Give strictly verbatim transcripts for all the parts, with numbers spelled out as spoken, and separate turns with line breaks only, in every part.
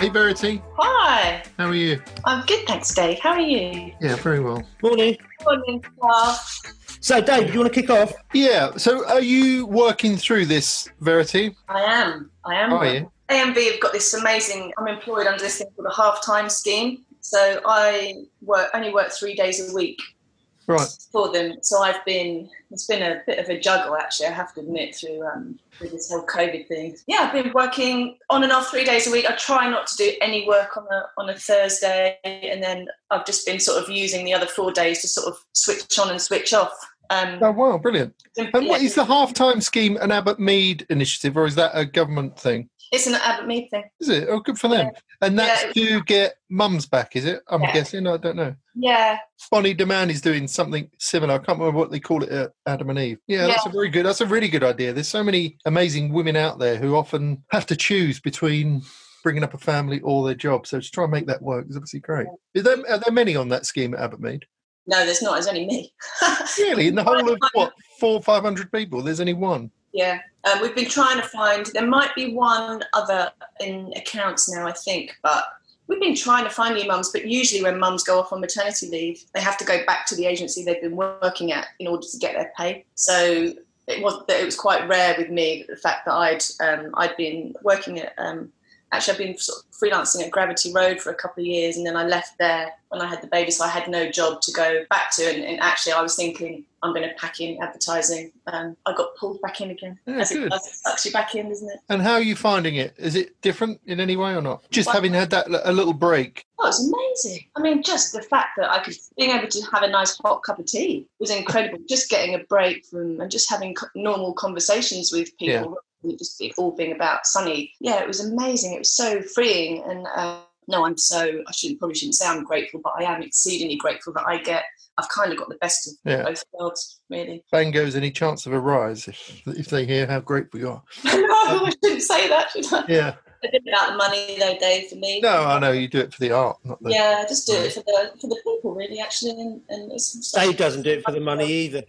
Verity.
Hi.
How are you?
I'm good, thanks, Dave. How are you?
Yeah, very well.
Morning.
Morning, Carl.
So, Dave, do you want to kick off?
Yeah, so are you working through this, Verity?
I am. I am.
Are you?
A M B have got this amazing, I'm employed under this thing called a half-time scheme. So I work only work three days a week.
Right.
For them. So I've been, it's been a bit of a juggle, actually, I have to admit, through, um, through this whole COVID thing. Yeah, I've been working on and off three days a week. I try not to do any work on a on a Thursday, and then I've just been sort of using the other four days to sort of switch on and switch off. Um,
Oh, wow, brilliant. And
yeah.
what is the half-time scheme an Abbott Mead initiative, or is that a government thing?
It's an Abbott Mead thing.
Is it? Oh, good for them.
Yeah.
And that's
Yeah.
to get mums back, is it? I'm
Yeah.
guessing. I don't know.
Yeah.
Bonnie Deman is doing something similar. I can't remember what they call it at Adam and Eve. Yeah, that's
Yeah.
a very good, that's a really good idea. There's so many amazing women out there who often have to choose between bringing up a family or their job. So to try and make that work is obviously great. Is there, are there many on that scheme at Abbott Mead?
No, there's not. There's only me.
Really? In the whole of, what, four or five hundred people, there's only one?
Yeah. Um, we've been trying to find, there might be one other in accounts now, I think, but we've been trying to find new mums, but usually when mums go off on maternity leave, they have to go back to the agency they've been working at in order to get their pay. So it was it was quite rare with me, the fact that I'd um, I'd been working at, um, actually I've been sort of freelancing at Gravity Road for a couple of years, and then I left there when I had the baby, so I had no job to go back to, and, and actually I was thinking I'm going to pack in advertising. Um, I got pulled back in again.
Yeah,
as, it,
good.
as it sucks you back in, isn't it?
And how are you finding it? Is it different in any way or not? Just
Well-
having had that a little break.
Oh, it's amazing. I mean, just the fact that I could, being able to have a nice hot cup of tea was incredible. Just getting a break from, and just having co- normal conversations with people, yeah. Just be, all being about Sunny. Yeah, it was amazing. It was so freeing. And uh, no, I'm so, I shouldn't probably shouldn't say I'm grateful, but I am exceedingly grateful that I get, I've kind of got the best of
Yeah.
both worlds, really.
Bango's any chance of a rise if if they hear how grateful you are.
No, I shouldn't say that, should I?
Yeah.
I did it about the money though, Dave, for me.
No, I know you do it for the art, not the.
Yeah, I just do it for the for the people, really, actually. And, and it's
Dave doesn't do it for the money either.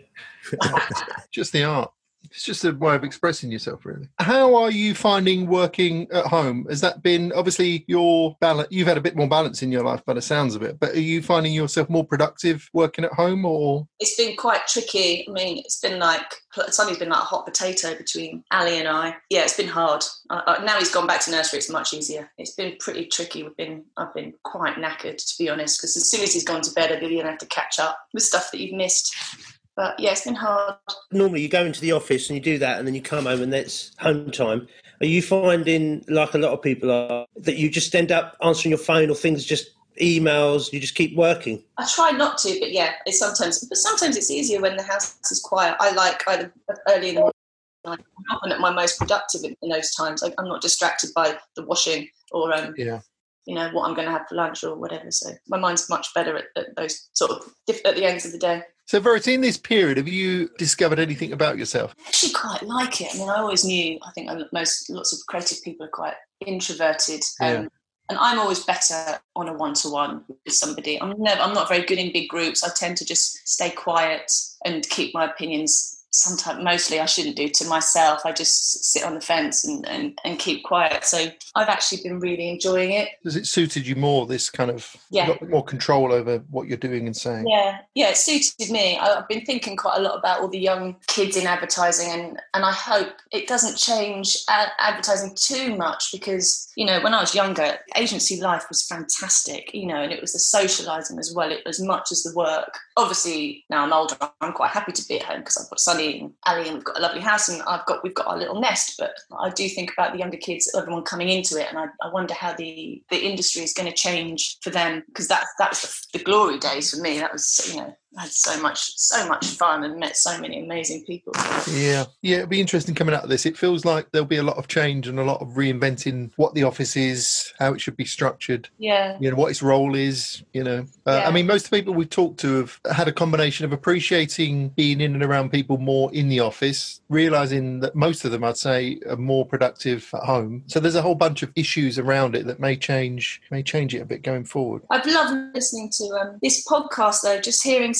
Just the art. It's just a way of expressing yourself, really. How are you finding working at home? Has that been, obviously, your balance? You've had a bit more balance in your life by the sounds of it, but are you finding yourself more productive working at home, or?
It's been quite tricky. I mean, it's been like, Sonny's been like a hot potato between Ali and I. Yeah, it's been hard. Uh, uh, now he's gone back to nursery, it's much easier. It's been pretty tricky. We've been, I've been quite knackered, to be honest, because as soon as he's gone to bed, I'm going to have to catch up with stuff that you've missed. But yeah, it's been hard.
Normally you go into the office and you do that and then you come home and that's home time. Are you finding, like a lot of people are, that you just end up answering your phone or things, just emails, you just keep working?
I try not to, but yeah, it's sometimes, but sometimes it's easier when the house is quiet. I like either early in the morning, I'm often at my most productive in, in those times. Like, I'm not distracted by the washing or um,
Yeah.
you know, what I'm going to have for lunch or whatever. So my mind's much better at, at those sort of, at the ends of the day.
So, Verity, in this period, have you discovered anything about yourself?
I actually quite like it. I mean, I always knew, I think most, lots of creative people are quite introverted. Um,
Yeah.
And I'm always better on a one-to-one with somebody. I'm never, I'm not very good in big groups. I tend to just stay quiet and keep my opinions. Sometimes, mostly I shouldn't do to myself. I just sit on the fence and, and, and keep quiet. So I've actually been really enjoying it.
Has it suited you more, this kind of,
Yeah.
got more control over what you're doing and saying?
Yeah, yeah, it suited me. I- I've been thinking quite a lot about all the young kids in advertising, and, and I hope it doesn't change ad- advertising too much because, you know, when I was younger, agency life was fantastic, you know, and it was the socialising as well, it, as much as the work. Obviously, now I'm older, I'm quite happy to be at home because I've got Sonny and Ali and we've got a lovely house and I've got we've got our little nest, but I do think about the younger kids, everyone coming into it, and I, I wonder how the, the industry is going to change for them, because that, that was the, the glory days for me. That was, you know, I had so much, so much fun and met so many amazing people.
Yeah, yeah, it'll be interesting coming out of this. It feels like there'll be a lot of change and a lot of reinventing what the office is, how it should be structured,
Yeah.
you know, what its role is, you know. Uh,
Yeah.
I mean, most of the people we've talked to have had a combination of appreciating being in and around people more in the office, realising that most of them, I'd say, are more productive at home. So there's a whole bunch of issues around it that may change, may change it a bit going forward.
I've loved listening to um, this podcast, though, just hearing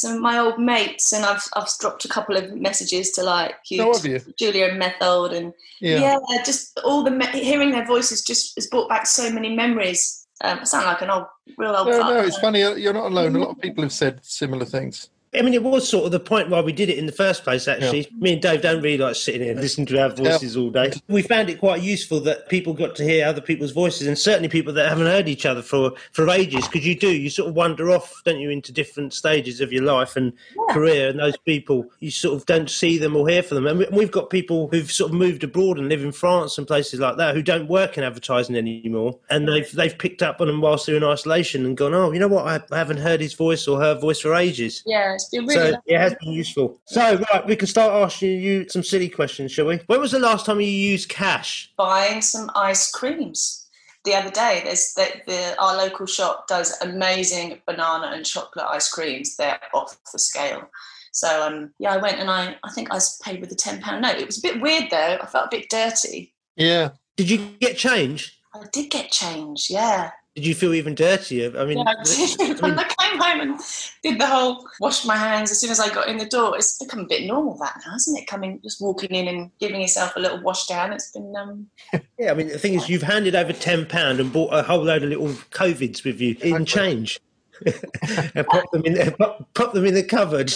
some of my old mates, and I've I've dropped a couple of messages to like Hugh,
Oh, have you?
Julia and Method, and
Yeah.
yeah, just all the me- hearing their voices just has brought back so many memories. Um, I sound like an old, real old.
No,
fart.
no, it's funny. uh, You're not alone. A lot of people have said similar things.
I mean, it was sort of the point why we did it in the first place, actually. Me and Dave don't really like sitting here and listening to our voices all day. We found it quite useful that people got to hear other people's voices, and certainly people that haven't heard each other for, for ages, because you do, you sort of wander off, don't you, into different stages of your life and
Yeah.
career, and those people, you sort of don't see them or hear from them. And we- we've got people who've sort of moved abroad and live in France and places like that who don't work in advertising anymore, and they've they've picked up on them whilst they're in isolation and gone, oh, you know what, I, I haven't heard his voice or her voice for ages.
Yeah, it's been really.
So
lovely.
it has been useful. So, right, we can start asking you some silly questions, shall we? When was the last time you used cash?
Buying some ice creams the other day. There's the, the our local shop does amazing banana and chocolate ice creams. They're off the scale. So um, yeah, I went and I I think I paid with a ten pound note. It was a bit weird though. I felt a bit dirty.
Yeah.
Did you get change?
I did get change. Yeah.
Did you feel even dirtier? I mean,
Yeah, I did. When I came home and did the whole washed my hands as soon as I got in the door, it's become a bit normal that now, hasn't it? Coming, just walking in and giving yourself a little wash down. It's been um.
yeah, I mean, the thing is, you've handed over ten pounds and bought a whole load of little COVIDs with you in change. and pop them in, pop, pop them in the cupboard.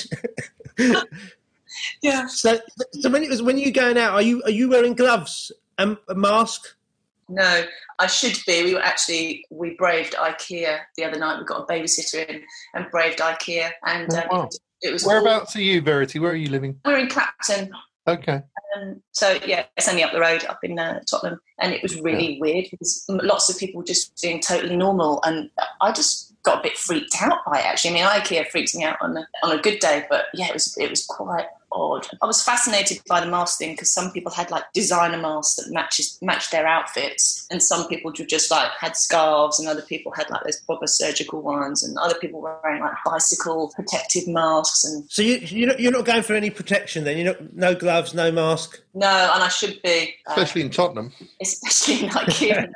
Yeah.
So, so when it was when you're going out, are you are you wearing gloves and a mask?
No, I should be. We were actually, we braved IKEA the other night. We got a babysitter in and braved IKEA. And um,
Oh, wow.
it was.
Whereabouts are you, Verity? Where are you living?
We're in Clapton.
Okay.
Um, so, yeah, it's only up the road, up in uh, Tottenham. And it was really weird because lots of people just being totally normal. And I just got a bit freaked out by it, actually. I mean, IKEA freaks me out on a, on a good day. But, yeah, it was it was quite odd. I was fascinated by the mask thing because some people had like designer masks that matches matched their outfits, and some people just like had scarves, and other people had like those proper surgical ones, and other people were wearing like bicycle protective masks. And
So you you're not, you're not going for any protection then? You're not no gloves, no mask.
no, and I should be, uh,
Especially in Tottenham.
especially in IKEA.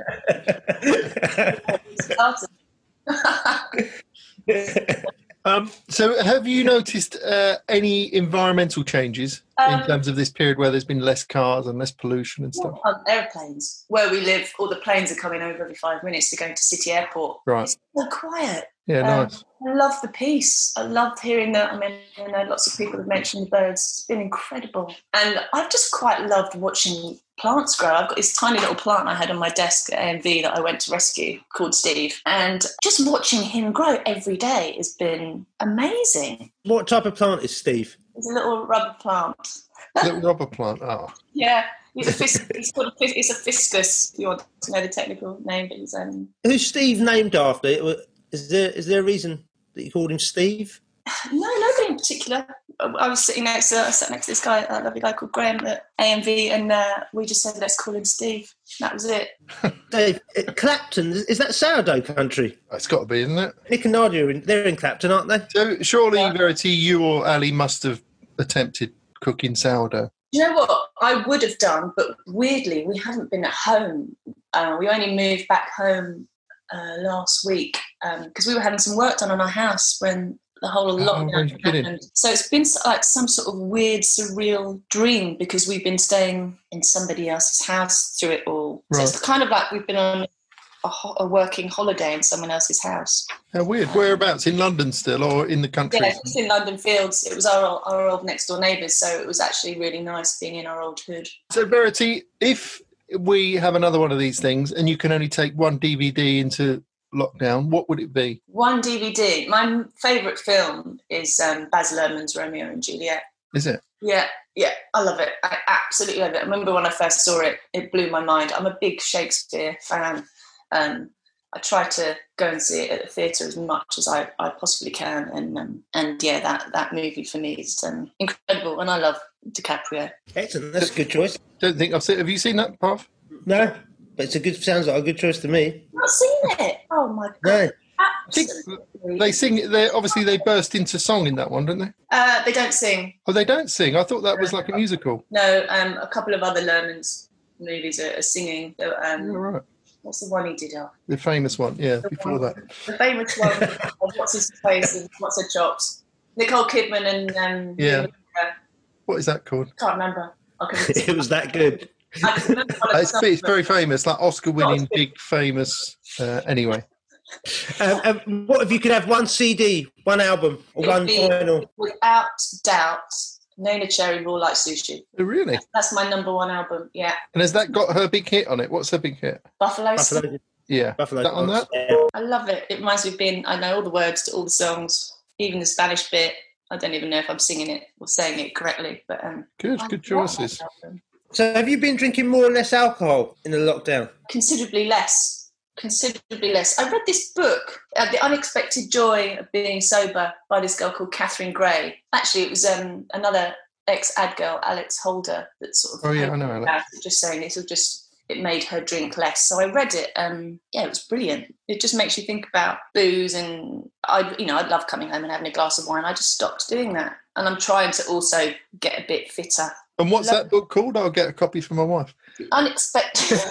Um, so have you noticed uh, any environmental changes
Um,
in terms of this period where there's been less cars and less pollution and stuff?
On airplanes, where we live, all the planes are coming over every five minutes to go to City Airport.
Right.
It's so quiet.
Yeah,
Um,
nice.
I love the peace. I love hearing that. I mean, I know lots of people have mentioned the birds. It's been incredible. And I've just quite loved watching plants grow. I've got this tiny little plant I had on my desk at A M V that I went to rescue called Steve. And just watching him grow every day has been amazing.
What type of plant is Steve?
It's a little rubber plant.
Little rubber plant. Oh,
Yeah, he's a fis- he's called a fis- it's a fiscus, if you want to know the technical name. But he's um
Who's Steve named after? Is there is there a reason that you called him Steve?
no, nobody in particular. I was sitting next to I sat next to this guy, a lovely guy called Graham at A M V, and uh, we just said let's call him Steve. That was it.
Dave, uh, Clapton, is that sourdough country?
it's got to be, isn't it?
Nick and Nadia, are in, they're in Clapton, aren't they?
So surely,
Yeah.
Verity, you or Ali must have attempted cooking sourdough.
You know what? I would have done, but weirdly, we haven't been at home. Uh, we only moved back home uh, last week because um, we were having some work done on our house when the whole
Oh, are
lockdown
you kidding?
happened. So it's been so- like some sort of weird, surreal dream because we've been staying in somebody else's house through it all. So
Right.
it's kind of like we've been on a, ho- a working holiday in someone else's house.
How weird. Whereabouts? In London still or in the country?
Yeah, it's in London Fields. It was our, old- our old next door neighbours, so it was actually really nice being in our old hood.
So, Verity, if we have another one of these things and you can only take one D V D into lockdown, what would it be?
One D V D. My favourite film is um, Baz Luhrmann's Romeo and Juliet.
Is it?
Yeah, yeah, I love it. I absolutely love it. I remember when I first saw it, it blew my mind. I'm a big Shakespeare fan. Um, I try to go and see it at the theatre as much as I, I possibly can. And um, and yeah, that, that movie for me is um, incredible. And I love DiCaprio.
Excellent, that's a good choice.
Don't think I've seen. Have you seen that, Pav?
No, but it's a good, sounds like a good choice to me.
Not seen it. Oh my God.
No.
I think they sing. They obviously they burst into song in that one, don't they?
Uh, they don't sing.
Oh, they don't sing. I thought that was like a musical.
No, um, a couple of other Luhrmann's movies are, are singing. So, um,
You're right.
What's the one he did? Oh,
The famous one, yeah.
The
Before
one-
that,
the famous one of What's His Face and What's Her Chops. Nicole Kidman and um,
yeah. What is that called?
Can't remember.
It was that good.
it's, it's very famous, like Oscar-winning, big, famous. Uh, anyway,
um, um, what if you could have one C D, one album, or
It'd
one
be,
vinyl?
Without doubt, Nona Cherry, Raw Like Sushi.
Oh, really?
That's, that's my number one album. Yeah.
And has that got her big hit on it? What's her big hit?
Buffalo.
Buffalo.
Yeah.
Buffalo.
That on that?
Yeah.
I love it. It reminds me of being. I know all the words to all the songs, even the Spanish bit. I don't even know if I'm singing it or saying it correctly, but um,
good,
I
good choices.
So, have you been drinking more or less alcohol in the lockdown?
Considerably less. Considerably less. I read this book, uh, The Unexpected Joy of Being Sober, by this girl called Catherine Gray. Actually, it was um, another ex-ad girl, Alex Holder, that sort of.
Oh yeah, I know Alex.
It, just saying it, just it made her drink less. So I read it. Um, yeah, it was brilliant. It just makes you think about booze, and I, you know, I'd love coming home and having a glass of wine. I just stopped doing that, and I'm trying to also get a bit fitter.
And what's love- that book called? I'll get a copy for my wife.
Unexpected.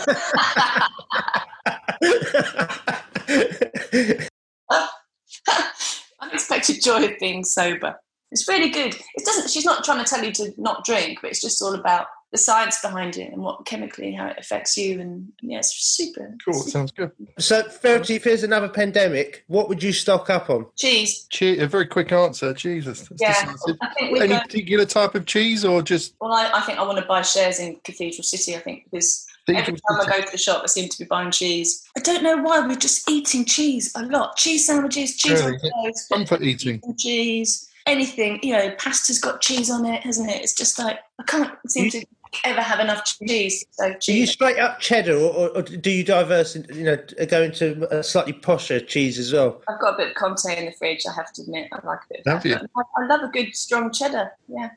Unexpected Joy of Being Sober. It's really good. It doesn't. She's not trying to tell you to not drink, but it's just all about the science behind it and what chemically how it affects you. And yeah, it's super.
Cool.
Super.
It sounds good.
So, Fergie, if there's another pandemic, what would you stock up on?
Cheese.
Cheese. A very quick answer. Jesus. That's
yeah. I think we
Any
go, particular
type of cheese or just?
Well, I, I think I want to buy shares in Cathedral City. I think because. Every time I go to the shop, I seem to be buying cheese. I don't know why, we're just eating cheese a lot. Cheese sandwiches, cheese
really?
on toast.
Fun for eating.
Cheese, anything. You know, pasta's got cheese on it, hasn't it? It's just like, I can't seem you, to ever have enough cheese. So cheese.
Do you straight up cheddar or, or do you diverse, you know, go into a slightly posher cheese as well?
I've got a bit of Comté in the fridge, I have to admit. I like a bit of
have
that.
You?
I love a good, strong cheddar, yeah.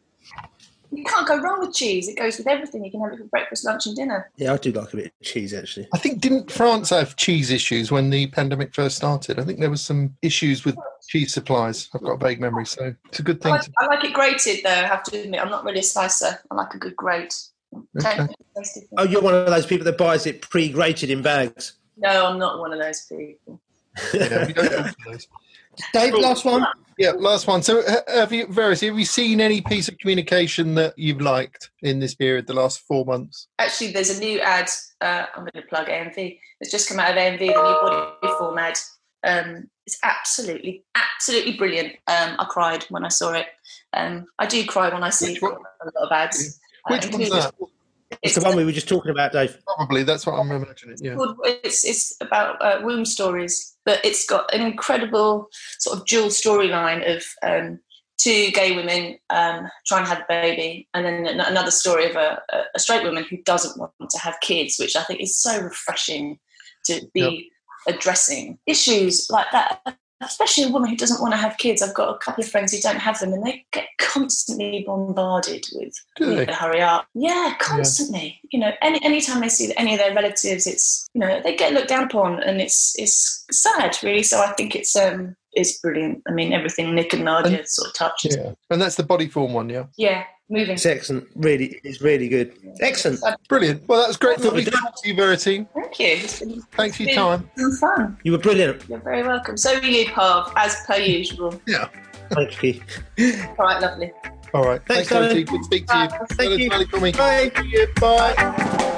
You can't go wrong with cheese. It goes with everything. You can have it for breakfast, lunch and dinner.
Yeah, I do like a bit of cheese, actually.
I think, didn't France have cheese issues when the pandemic first started? I think there was some issues with cheese supplies. I've got a vague memory, so it's a good thing.
I like,
to...
I like it grated, though, I have to admit. I'm not really a slicer. I like a good grate.
Okay.
Oh, you're one of those people that buys it pre-grated in bags?
No, I'm not one of those people.
Yeah, we don't have those.
Dave, last one?
Yeah, last one. So, have you, Verity, have you seen any piece of communication that you've liked in this period, the last four months?
Actually, there's a new ad. Uh, I'm going to plug A M V. It's just come out of A M V, the new body form ad. Um, it's absolutely, absolutely brilliant. Um, I cried when I saw it. Um, I do cry when I see a lot of ads.
Which
uh,
one's that?
It's the one we were just talking about, Dave.
Probably, that's what I'm imagining, yeah.
It's, it's about uh, womb stories, but it's got an incredible sort of dual storyline of um, two gay women um, trying to have a baby, and then another story of a, a straight woman who doesn't want to have kids, which I think is so refreshing to be yep. addressing issues like that. Especially a woman who doesn't want to have kids. I've got a couple of friends who don't have them, and they get constantly bombarded with,
Do they?
hurry up. Yeah, constantly. Yeah. You know, any anytime they see any of their relatives, it's, you know, they get looked down upon, and it's it's sad, really. So I think it's um it's brilliant. I mean, everything Nick and Nadia and, sort of touches.
Yeah, and that's the body form one, yeah.
Yeah, moving.
It's excellent. Really, it's really good. Excellent.
Brilliant. Well, that was great. Lovely to talk to you, Verity.
Thank you. It's been,
Thanks for your time.
It's been fun.
You were brilliant.
You're very welcome. So are you, Pav, as per usual.
Yeah.
Thank you.
All right, lovely.
All right.
Thanks,
Thanks Verity. Good to speak to you.
Thank you.
Bye.
Bye.
Bye.